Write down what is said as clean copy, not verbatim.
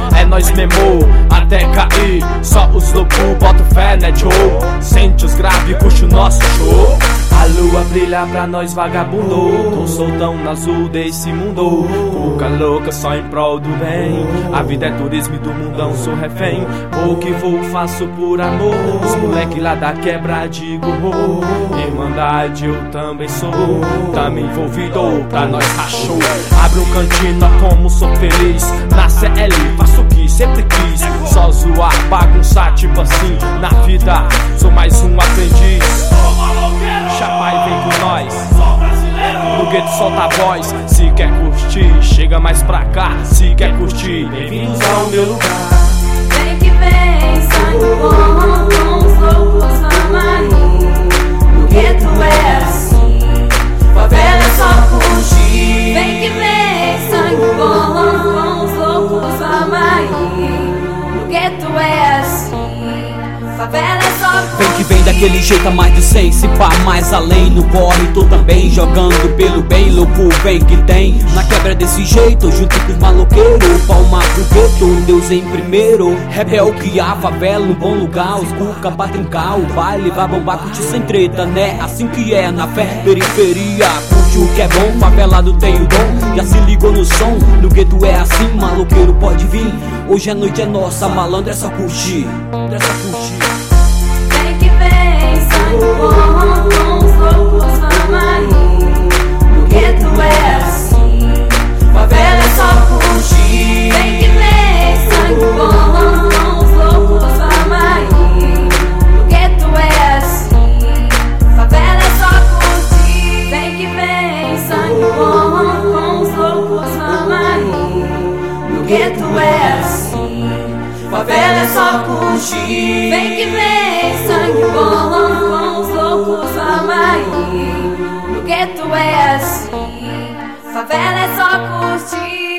é nós mesmo, até cair. Só os loucos bota fé, né, Joe? Sente os graves, curte o nosso show. A lua brilha pra nós vagabundo, com soltão no azul desse mundo. Cuca louca só em prol do bem. A vida é turismo e do mundão sou refém. O que vou faço por amor. Os moleque lá da quebra de gorro. Irmandade eu também sou. Também envolvido pra nós rachou. Abre um cantina como sou feliz. Na CL faço o que sempre quis. Só zoar, bagunçar tipo assim. Na vida sou mais um aprendiz. Chapa e vem com nós. No gueto solta a voz. Se quer curtir, chega mais pra cá. Se quer curtir, bem-vindos ao meu lugar. Vem que vem, sangue bom, com os loucos vamos aí. No gueto é assim, favela é só curtir. Vem que vem, sangue bom, com os loucos vamos aí. No gueto é assim, favela é só curtir. Vem que vem daquele jeito a mais de 100, se pá mais além. No corre tu também, jogando pelo bem. Louco vem que tem, na quebra desse jeito, junto com os maloqueiros. Palma pro gueto, Deus em primeiro. Rap é o que a favela, no bom lugar. Os cuca pra trincar, o baile vai bombar, curtir sem treta, né? Assim que é na fé, periferia. Curte o que é bom, favelado tem o dom. Já se ligou no som, no gueto é assim. Maloqueiro pode vir, hoje a noite é nossa. Malandro é só curtir, é só curtir. Sangue bom, com os loucos vamos aí. No gueto é assim, favela é só curtir. Vem que vem, sangue bom, com os loucos vamos aí. No gueto é assim, favela é só curtir. Vem que vem, sangue bom, com os loucos vamos aí. No gueto é assim, favela é só curtir. Vem que vem, sangue bom, com os loucos vamos aí. No gueto é assim, favela é só curtir.